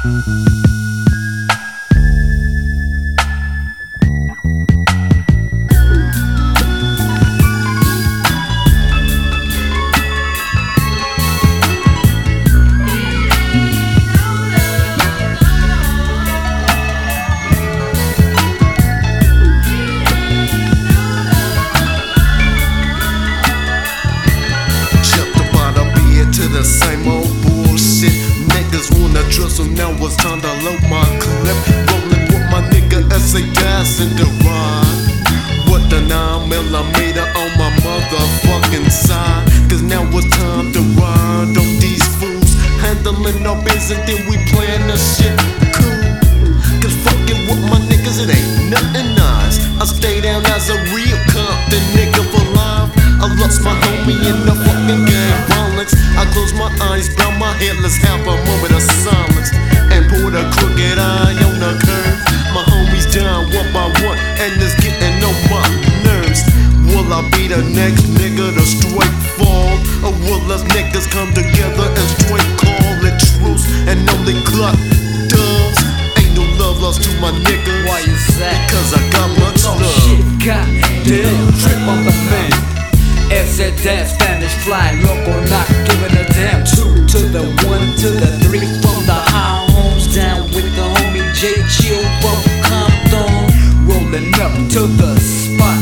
The same old bullshit. Niggas wanna trust, so now it's time to load my clip. Rolling with my nigga S.A. Das in the ride. What the 9mm on my motherfucking side. Cause now it's time to ride on these fools. Handling our business, then we playing the shit cool. Cause fucking with my niggas, it ain't nothing nice. I stay down as a real Compton nigga for life. I lost my homie in the fucking gang violence. I close my eyes, bow my head, let's have a moment of silence. And pour the crooked eye on the curve. My homies down one by one, and it's getting on my nerves. Will I be the next nigga to straight fall? Or will us niggas come together and straight call it truce? And only clock doves. Ain't no love lost to my niggas. Why is that? Because I got much love. Shit, goddamn, trip on the man. S.A. Das, Spanish fly, local not giving a damn. 2 to the 1 to the 3 from the high homes, down with the homie J. Chill from Compton, rolling up to the spot,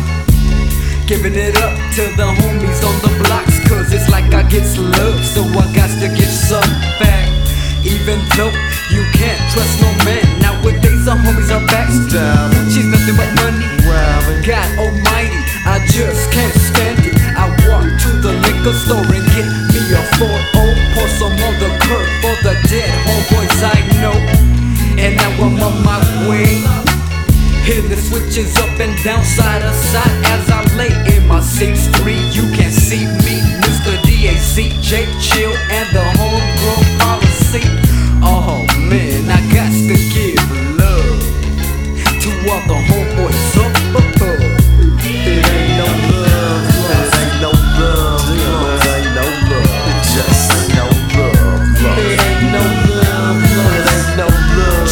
giving it up to the homies on the blocks. Cause it's like I get some love, so I got to give some back. Even though you can't trust no man, nowadays the homies are backstabbing. She's nothing but money, God almighty, I just can't stand it. I walk to the liquor store and get me a 4-0, pour some on the curb for the dead homeboys I know. And now I'm on my way, hitting the switches up and down, side to side as I lay in my 6'3". You can see me, Mr. DAC, J. Chill, and the homegrown policy. Oh man, I got to give love to all the homeboys up above. It ain't no love, it ain't no love, it ain't no love, it just ain't no love, it ain't no love, it ain't no love.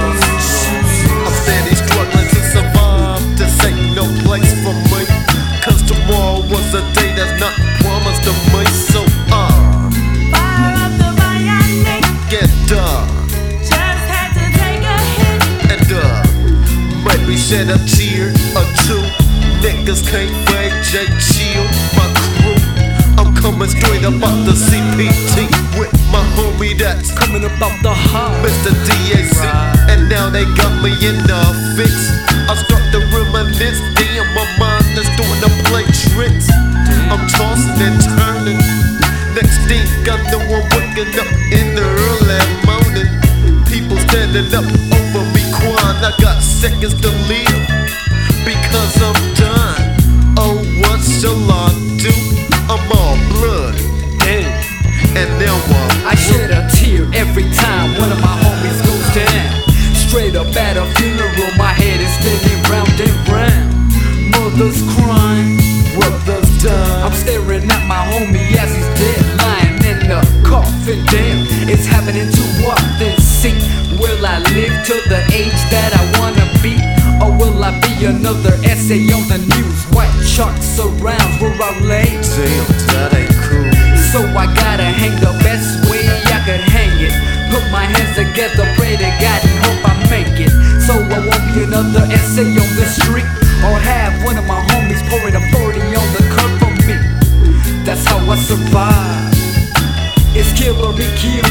I'm steady struggling to survive, this ain't no place for me. Cause tomorrow was a day that's not promised to me, so fire up the Miami. Get Just had to take a hit. and maybe shed a tear or two. Niggas can't fake J. Chill, my crew. I'm coming straight up out the CPT with my homie that's Coming about the heart, Mr. DAC. And now they got me in the fix. I start to reminisce, damn, my mind is doing the play tricks. I'm tossing and turning. Next thing I know I'm waking up in the early morning. People standing up over me crying. I got seconds to live because I'm done. Oh, what shall I do? I'm all blood, and now I shed a tear every time one of my homies goes down. Straight up at a funeral, my head is spinning round and round. Mother's crying, brother's done. I'm staring at my homie as he's dead, lying in the coffin. Damn, it's happening too often. See, will I live to the age that I wanna be? Or will I be another essay on the news? White chalk surrounds where I lay. damn, that ain't cool. So I gotta hang the best way I could hang it. Put my hands together, pray to God and hope I make it. So I won't be another essay on the street, or have one of my homies pouring a 40 on the curb for me. That's how I survive. It's kill or be killed.